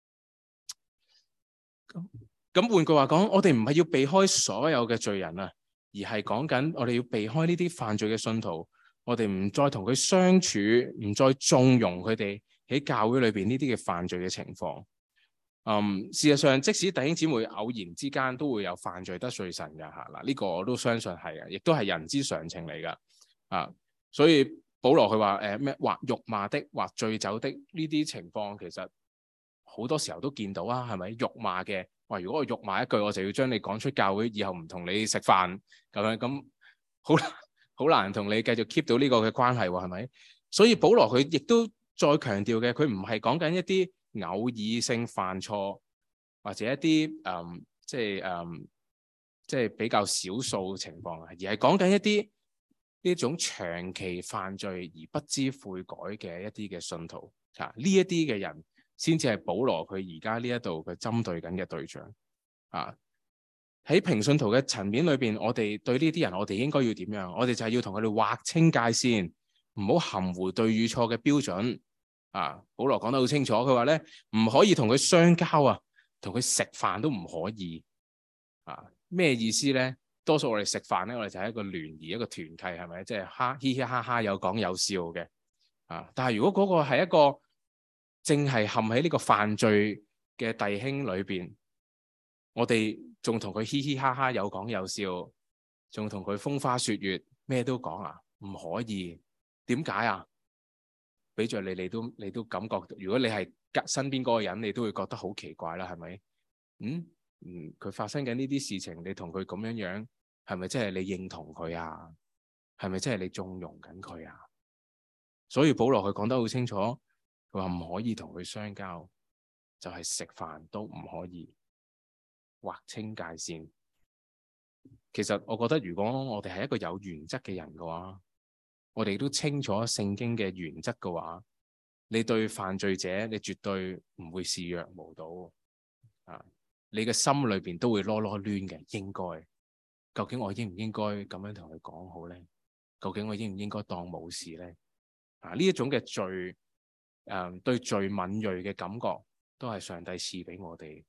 [SPEAKER 1] 咁咁換句話講，我哋唔係要避開所有嘅罪人啊，而係講緊我哋要避開呢啲犯罪嘅信徒，我哋唔再同佢相處，唔再縱容佢哋喺教會裏邊呢啲嘅犯罪嘅情況。嗯，事實上，即使弟兄姊妹偶然之間都會有犯罪得罪神嘅嚇嗱，呢個我都相信係啊，亦都係人之常情嚟噶啊。所以保羅佢話誒咩，或辱罵的，或醉酒的呢啲情況，其實好多時候都見到啊，係咪？辱罵嘅，哇！如果我辱罵一句，我就要將你趕出教會，以後唔同你食飯咁樣，咁好好難同你繼續 keep 到呢個嘅關係喎，係咪？所以保羅佢亦都再強調嘅，佢唔係講緊一啲偶爾性犯錯，或者一啲誒，即係誒，即係比較少數情況啊，而係講緊一啲呢種長期犯罪而不知悔改嘅一啲嘅信徒啊，呢一啲嘅人先至係保羅佢而家呢一度佢針對緊嘅對象啊。喺平信徒嘅層面裏邊，我哋對呢啲人，我哋應該要點樣？我哋就係要同佢哋劃清界線，唔好含糊對與錯嘅標準。啊，保羅講得好清楚，佢話咧唔可以同佢相交啊，同佢食飯都唔可以啊。咩意思咧？多數我哋食飯咧，我哋就係一個聯誼，一個團契，係咪？即係哈嘻嘻哈哈有講有笑嘅啊。但係如果嗰個係一個正係陷喺呢個犯罪嘅弟兄裏邊，我哋仲同佢嘻嘻哈哈有講有笑，仲同佢風花雪月咩都講啊？唔可以。點解啊？俾著你，你都你都感覺，如果你係身邊嗰個人，你都會覺得好奇怪啦，係咪？嗯嗯，佢發生緊呢啲事情，你同佢咁樣樣，係咪即係你認同佢啊？係咪即係你縱容緊佢啊？所以保羅佢講得好清楚，佢話唔可以同佢相交，就係食飯都唔可以，劃清界線。其實我覺得，如果我哋係一個有原則嘅人嘅話，我哋都清楚聖經嘅原則嘅話，你對犯罪者，你絕對唔會視若無睹啊！你嘅心裏邊都會囉囉攣嘅，應該。究竟我應唔應該咁樣同佢講好咧？究竟我應唔應該當冇事咧？啊！呢一種嘅罪，誒、嗯、對罪敏銳嘅感覺，都係上帝賜俾我哋。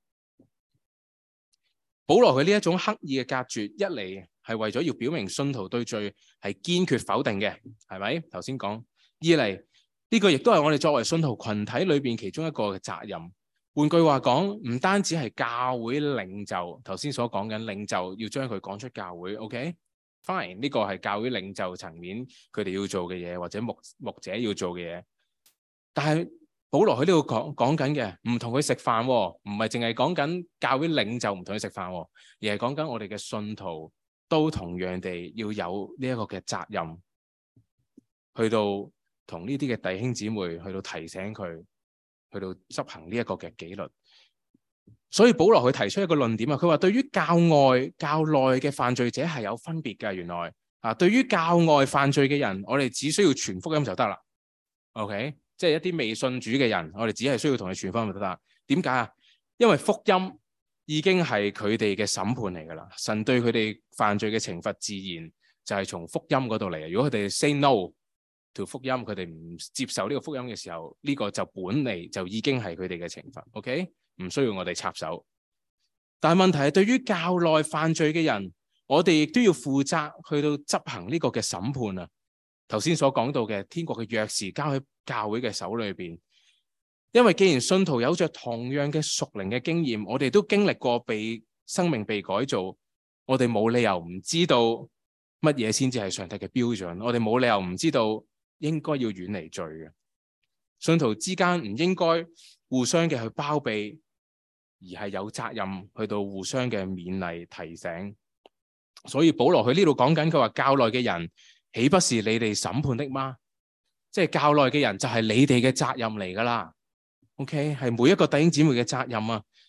[SPEAKER 1] 保羅佢呢一種刻意嘅隔絕，一嚟係為咗要表明信徒對罪係堅決否定嘅，係咪？頭先講。二嚟呢個亦都係我哋作為信徒群體裏邊其中一個嘅責任。換句話講，唔單止係教會領袖，頭先所講緊領袖要將佢趕出教會 ，OK？Fine，呢個係教會領袖層面佢哋要做嘅嘢，或者牧牧者要做嘅嘢。但係保羅喺呢度講講緊嘅，唔同佢食飯，唔係淨係講緊教會領袖唔同佢食飯，而係講緊我哋嘅信徒都同樣地要有呢一個嘅責任，去到同呢啲嘅弟兄姊妹去到提醒佢，去到執行呢一個嘅紀律。所以保羅佢提出一個論點啊，佢話對於教外教內嘅犯罪者係有分別嘅。原來啊，對於教外犯罪嘅人，我哋只需要傳福音就得啦。OK。即係一啲未信主嘅人，我哋只係需要同佢傳福音就得啦。點解啊？因為福音已經係佢哋嘅審判嚟㗎啦。神對佢哋犯罪嘅懲罰，自然就係從福音嗰度嚟。如果佢哋 say no to 福音，佢哋唔接受呢個福音嘅時候，呢個就本嚟就已經係佢哋嘅懲罰。OK， 唔需要我哋插手。但係問題係，對於教內犯罪嘅人，我哋亦都要負責去到執行呢個嘅審判啊。頭先所講到嘅天國嘅鑰匙交喺教會嘅手裏邊，因為既然信徒有着同樣嘅屬靈嘅經驗，我哋都經歷過被生命被改造，我哋冇理由唔知道乜嘢先至係上帝嘅標準，我哋冇理由唔知道應該要遠離罪嘅。信徒之間唔應該互相嘅去包庇，而係有責任去到互相嘅勉勵提醒。所以保羅喺呢度講緊，佢話教內嘅人豈不是你哋審判的嗎？即係教內嘅人就係你哋嘅責任嚟噶啦。OK， 係每一個弟兄姊妹嘅責任啊。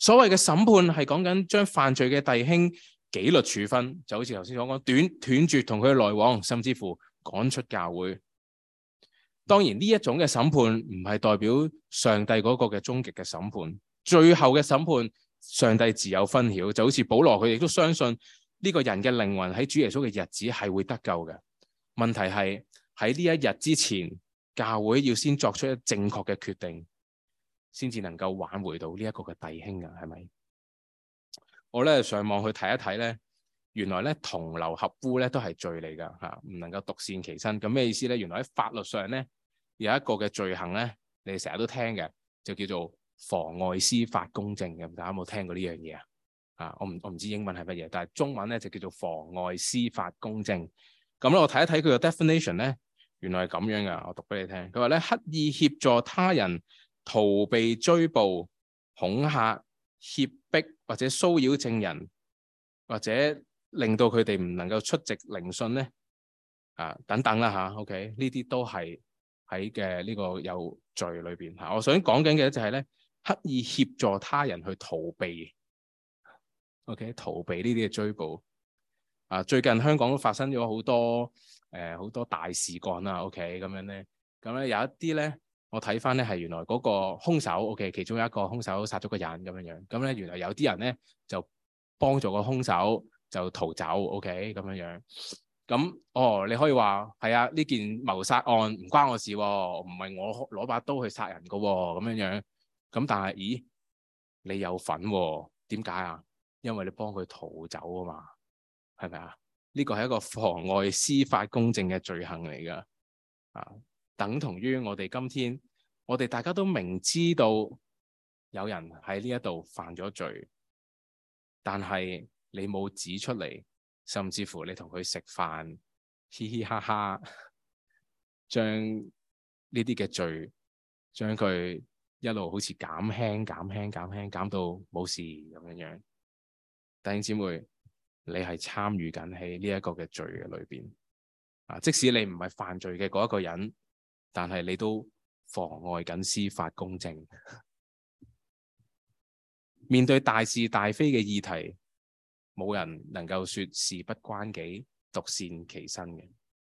[SPEAKER 1] 所謂嘅審判係講緊將犯罪嘅弟兄紀律處分，就好似頭先所講，斷斷絕同佢嘅來往，甚至乎趕出教會。當然呢一種嘅審判唔係代表上帝嗰個嘅終極嘅審判，最後嘅審判上帝自有分曉。就好似保羅佢亦都相信呢個人嘅靈魂喺主耶穌嘅日子係會得救嘅。問題係喺呢一日之前，教會要先作出一正確嘅決定，先至能夠挽回到呢一個嘅弟兄啊，係咪？我咧上網去睇一睇咧，原來咧同流合污咧都係罪嚟噶吓，唔能夠獨善其身。咁咩意思咧？原來喺法律上咧有一個嘅罪行咧，你哋成日都聽嘅，就叫做妨礙司法公正嘅。大家有冇聽過呢樣嘢啊？啊，我唔我唔知英文係乜嘢，但係中文咧就叫做妨礙司法公正。咁咧我睇一睇佢個 definition 咧，原來係咁樣噶，我讀俾你聽。佢話咧，刻意協助他人逃避追捕、恐嚇、脅迫或者騷擾證人，或者令到佢哋唔能夠出席聆訊咧，啊等等啦吓 OK 呢啲都係喺嘅呢個有罪裏邊吓。我想講緊嘅就係咧，刻意協助他人去逃避 ，OK 逃避呢啲嘅追捕。啊，最近香港都發生咗好多誒好、呃、多大事幹啦 ，OK 咁樣咧，咁咧有一啲咧。我睇翻咧係原來嗰個兇手 ，OK， 其中一個兇手殺咗個人咁樣樣，咁咧原來有啲人咧就幫助個兇手就逃走 ，OK 咁樣樣。咁哦，你可以話係啊，呢件謀殺案唔關我事喎，唔係我攞把刀去殺人噶喎，咁樣樣。咁但係，咦，你有份喎？點解啊？因為你幫佢逃走啊嘛，係咪啊？呢個係一個妨礙司法公正嘅罪行嚟噶，啊。等同於我哋今天，我哋大家都明知道有人喺呢一度犯咗罪，但係你冇指出嚟，甚至乎你同佢食飯，嘻嘻哈哈，將呢啲嘅罪，將佢一路好似減輕、減輕、減輕，減到冇事咁樣樣。弟兄姊妹，你係參與緊喺呢一個嘅罪嘅裏邊啊！即使你唔係犯罪嘅嗰一個人。但係你都妨礙緊司法公正。面對大是大非嘅議題，冇人能夠說事不關己、獨善其身嘅。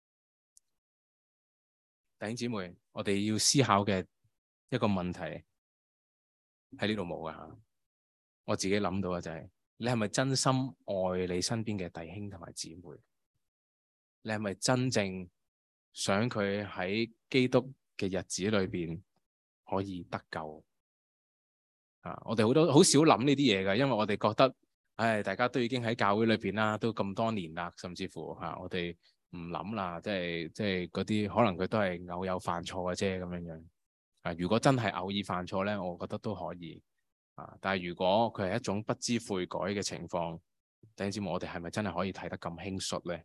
[SPEAKER 1] 弟兄姊妹，我哋要思考嘅一個問題喺呢度冇㗎。我自己諗到嘅就係、是，你係咪真心愛你身邊嘅弟兄同埋姊妹？你係咪真正想佢喺基督嘅日子裏邊可以得救啊？我哋好多好少諗呢啲嘢㗎，因為我哋覺得，唉，大家都已經喺教會裏邊啦，都咁多年啦，甚至乎嚇、啊、我哋唔諗啦，即係即係嗰啲可能佢都係偶有犯錯嘅啫咁樣樣啊。如果真係偶爾犯錯咧，我覺得都可以啊。但係如果佢係一種不知悔改嘅情況，弟兄姊妹，我哋係咪真係可以睇得咁輕率咧？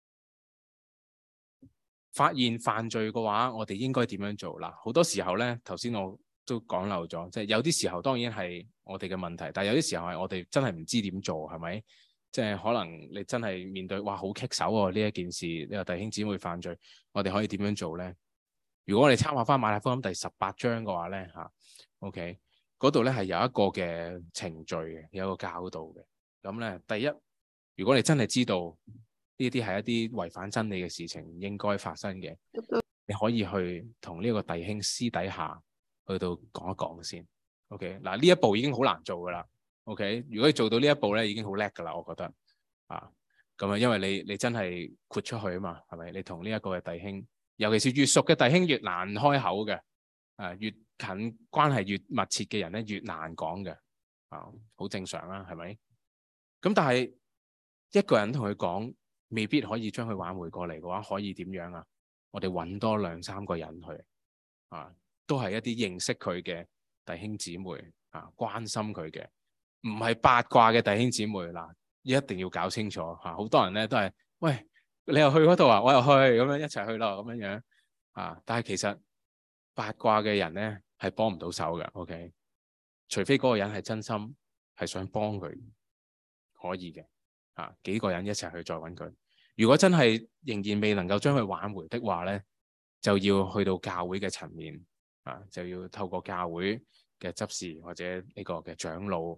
[SPEAKER 1] 發現犯罪嘅話，我哋應該點樣做？嗱，好多時候咧，頭先我都講漏咗，即係有啲時候當然係我哋嘅問題，但係有啲時候係我哋真係唔知點做，係咪？即係可能你真係面對哇好棘手喎呢一件事，呢個弟兄姊妹犯罪，我哋可以點樣做咧？如果我哋參考翻馬太福音第十八章嘅話咧，嚇 ，OK，嗰度咧係有一個嘅程序嘅，有一個教導嘅。咁咧，第一，如果你真係知道呢啲係一啲違反真理嘅事情，唔應該發生嘅，你可以去同呢個弟兄私底下去到講一講先。OK，嗱呢一步已經好難做噶啦。OK，如果你做到呢一步咧，已經好叻噶啦，我覺得啊，咁啊，因為你你真係豁出去啊嘛，係咪？你同呢一個嘅弟兄，尤其是越熟嘅弟兄越難開口嘅，啊，越近關係越密切嘅人咧越難講嘅，啊，好正常啦，係咪？咁但係一個人同佢講，未必可以將佢挽回過嚟嘅話，可以點樣啊？我哋揾多兩三個人去，啊，都係一啲認識佢嘅弟兄姊妹啊，關心佢嘅，唔係八卦嘅弟兄姊妹嗱，一定要搞清楚嚇。好多人咧都係，喂，你又去嗰度啊，我又去，咁樣一齊去咯，咁樣樣啊。但係其實八卦嘅人咧係幫唔到手嘅 ，OK？除非嗰個人係真心係想幫佢，可以嘅。啊，幾個人一齊去再揾佢。如果真係仍然未能夠將佢挽回的話咧，就要去到教會嘅層面啊，就要透過教會嘅執事或者呢個嘅長老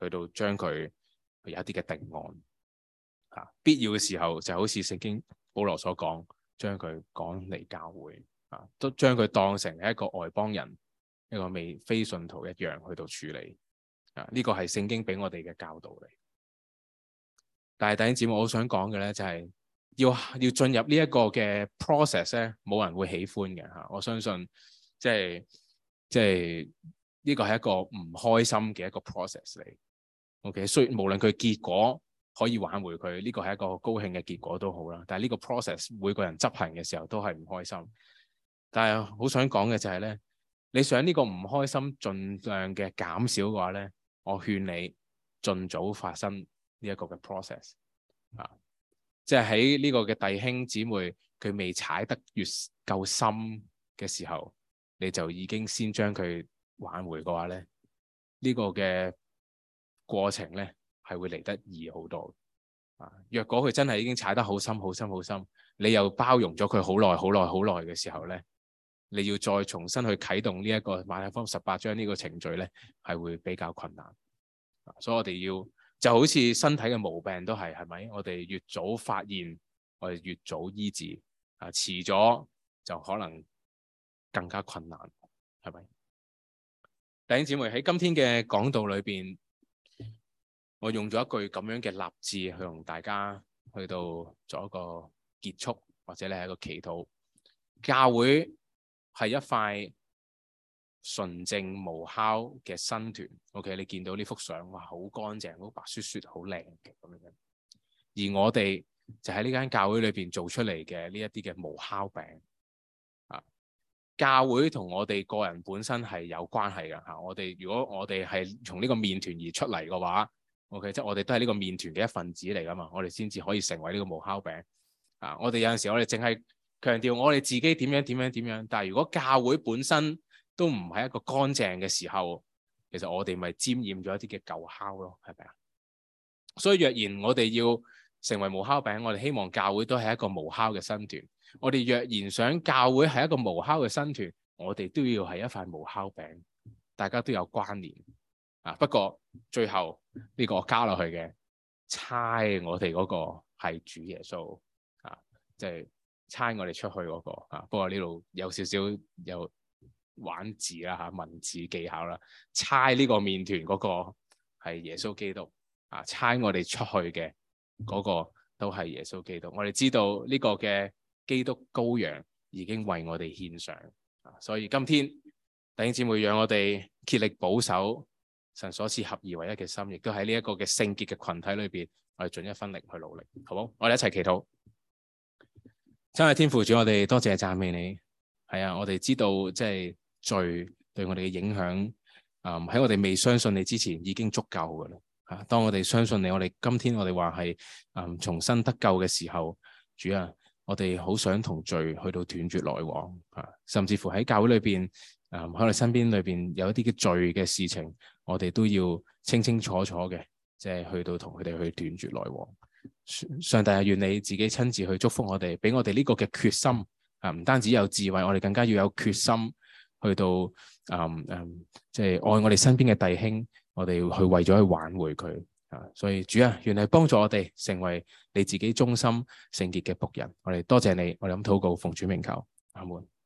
[SPEAKER 1] 去到將佢有一啲嘅定案。啊，必要嘅時候就好似聖經保羅所講，將佢趕嚟教會，啊，都將佢當成係一個外邦人，一個未非信徒一樣去到處理。啊，呢個係聖經俾我哋嘅教導嚟。但係弟兄姊妹，我好想講嘅咧，就係要要進入呢一個嘅 process 咧，冇人會喜歡嘅嚇。我相信即係即係呢個係一個唔開心嘅一個 process 嚟。OK， 雖然無論佢結果可以挽回佢，呢個係一個高興嘅結果都好啦。但係呢個 process 每個人執行嘅時候都係唔開心。但係好想講嘅就係咧，你想呢個唔開心盡量嘅減少嘅話咧，我勸你盡早發生呢一個嘅 process 啊，即係喺呢個嘅弟兄姊妹佢未踩得越夠深嘅時候，你就已經先將佢挽回嘅話咧，呢個嘅過程咧係會嚟得易好多啊。若果佢真係已經踩得好深好深好深，你又包容咗佢好耐好耐好耐嘅時候咧，你要再重新去啟動呢一個馬太福音十八章呢個程序咧，係會比較困難。所以我哋要就好似身體嘅毛病都係，係咪？我哋越早發現，我哋越早醫治。啊，遲咗就可能更加困難，係咪？弟兄姊妹，喺今天嘅講道裏邊，我用咗一句咁樣嘅立志去同大家去到做一個結束，或者咧係一個祈禱。教會係一塊純正無酵嘅新團 ，OK？ 你見到呢幅相，哇，好乾淨，好白雪雪，好靚嘅咁樣。而我哋就喺呢間教會裏邊做出嚟嘅呢一啲嘅無酵餅啊。教會同我哋個人本身係有關係嘅嚇。我哋如果我哋係從呢個麵團而出嚟嘅話 ，OK， 即係我哋都係呢個麵團嘅一份子嚟噶嘛，我哋先至可以成為呢個無酵餅啊。我哋有陣時我哋淨係強調我哋自己點樣點樣點樣，但係如果教會本身都唔係一個乾淨嘅時候，其實我哋咪沾染咗一啲嘅舊酵咯，係咪啊？所以若然我哋要成為無酵餅，我哋希望教會都係一個無酵嘅新團。我哋若然想教會係一個無酵嘅新團，我哋都要係一塊無酵餅，大家都有關聯啊。不過最後呢、這個加落去嘅差我哋嗰個係主耶穌啊，即係差我哋出去嗰、那個啊。不過呢度有少少有玩字啦嚇，文字技巧啦，差呢個麵團嗰個係耶穌基督啊，差我哋出去嘅嗰個都係耶穌基督。我哋知道呢個嘅基督羔羊已經為我哋獻上啊，所以今天弟兄姊妹，讓我哋竭力保守神所賜合而為一嘅心，亦都喺呢一個嘅聖潔嘅群體裏邊，我哋盡一分力去努力，好唔好？我哋一齊祈禱。真係天父主，我哋多謝讚美你。係啊，我哋知道即係罪對我哋嘅影響，啊、嗯、喺我哋未相信你之前已經足夠噶啦。啊，當我哋相信你，我哋今天我哋話係啊重新得救嘅時候，主啊，我哋好想同罪去到斷絕來往啊，甚至乎喺教會裏邊啊喺我哋身邊裏邊有一啲嘅罪嘅事情，我哋都要清清楚楚嘅，即係去到同佢哋去斷絕來往。上帝啊，願你自己親自去祝福我哋，俾我哋呢個嘅決心啊，唔單止有智慧，我哋更加要有決心去到嗯嗯，即係愛我哋身邊嘅弟兄。我哋去為咗去挽回佢啊，所以主啊，願你幫助我哋成為你自己忠心聖潔嘅僕人。我哋多謝你，我哋咁禱告，奉主名求，阿門。